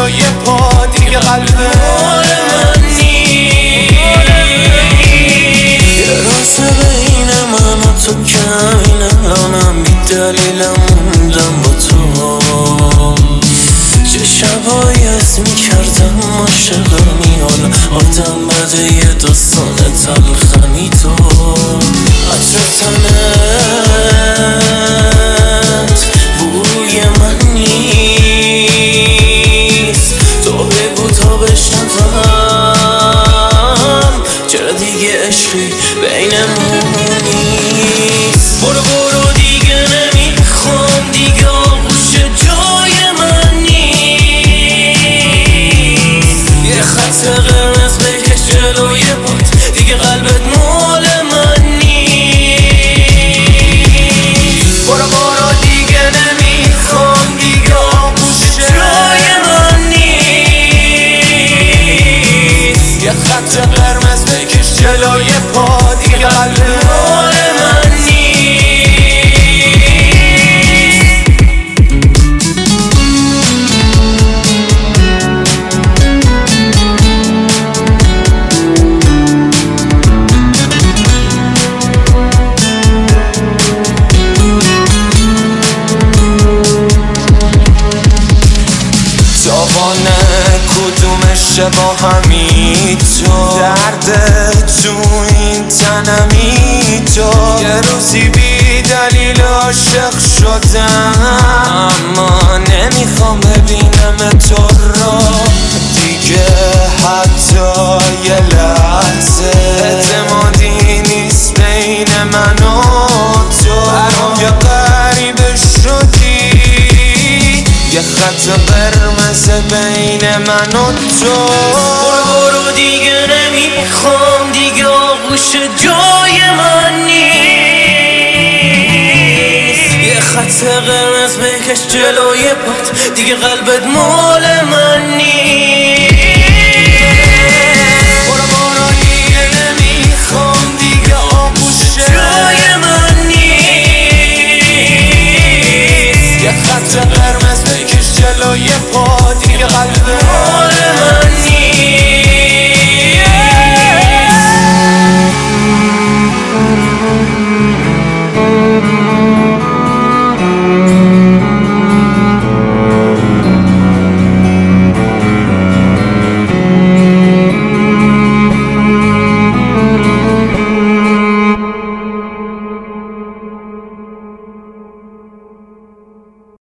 جلوی پا دیگه قلب مال من نیست. یه راز بین من و تو کمینه، الانم بی دلیلم موندم با تو. چه شبایی از میکردم عاشقمی، حالا آدم بده یه داستان تلخمی تو. عطر تنت بوی من نیست، تو بگو تا بشنوم چرا دیگه عشقی بینمون نیست. برو برو دیگه نمیخوام، دیگه آغوش جای من نیست. یه خط قرمز بکش جلوی پات، دیگه قلبت مال من نیست. برو برو دیگه نمیخوام، دیگه آغوش جای من نیست. یه خط قرمز بکش جلوی پا، دیگه قلبت مال من نیست. تابانه کدومشه با همی تو، درد تو این تنمی تو. یه روزی بی دلیل عاشق شدم، اما نمیخوام ببینم تو رو دیگه حتی یه لحظه. اعتمادی نیست بین من و تو، برام یه غریبه شدی. یه خط قرمز بین من و تو. برو برو دیگه نمیخوام، دیگه آغوش جای من نیست. یه خط قرمز بکش جلوی پات، دیگه قلبت مال من نیست. برو برو دیگه نمیخوام، دیگه آغوش جای من نیست. یه خط قرمز بکش جلوی پا، دیگه قلب